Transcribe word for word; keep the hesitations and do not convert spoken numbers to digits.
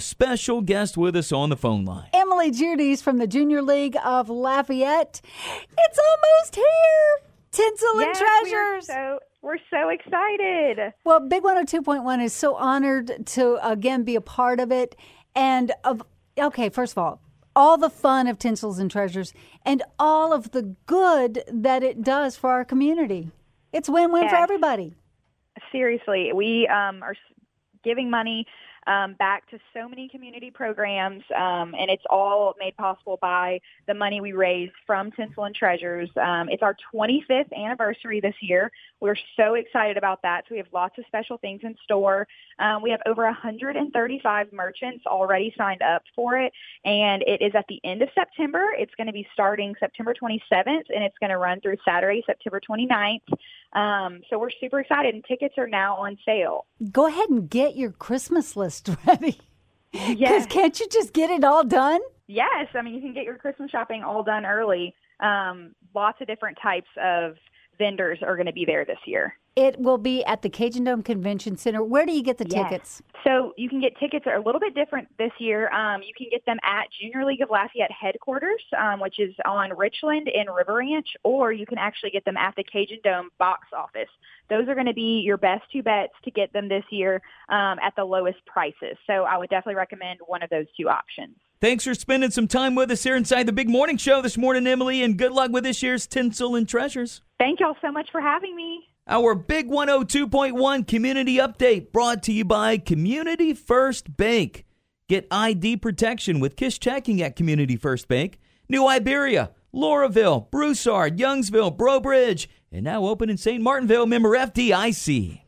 special guest with us on the phone line. Emily Judice from the Junior League of Lafayette. It's almost here. Tinsel yes, and Treasures. We are so, we're so excited. Well, Big one oh two point one is so honored to, again, be a part of it. And, of okay, first of all, all the fun of Tinsels and Treasures and all of the good that it does for our community. It's win-win yes. for everybody. Seriously, we um, are giving money um, back to so many community programs, um, and it's all made possible by the money we raise from Tinsel and Treasures. Um, it's our twenty-fifth anniversary this year. We're so excited about that. So we have lots of special things in store. Um, we have over one hundred thirty-five merchants already signed up for it, and it is at the end of September. It's going to be starting September twenty-seventh, and it's going to run through Saturday, September twenty-ninth. Um, so we're super excited, and tickets are now on sale. Go ahead and get your Christmas list ready. Because Yes. can't you just get it all done? Yes. I mean, you can get your Christmas shopping all done early. Um, lots of different types of vendors are going to be there this year. It will be at the Cajun Dome Convention Center. Where do you get the Yes. tickets? So you can get tickets that are a little bit different this year. Um, you can get them at Junior League of Lafayette headquarters, um, which is on Richland in River Ranch, or you can actually get them at the Cajun Dome box office. Those are going to be your best two bets to get them this year um, at the lowest prices. So I would definitely recommend one of those two options. Thanks for spending some time with us here inside the Big Morning Show this morning, Emily, and good luck with this year's Tinsel and Treasures. Thank y'all so much for having me. Our Big one oh two point one Community Update brought to you by Community First Bank. Get I D protection with Kish Checking at Community First Bank. New Iberia, Lauraville, Broussard, Youngsville, Breaux Bridge, and now open in Saint Martinville. Member F D I C.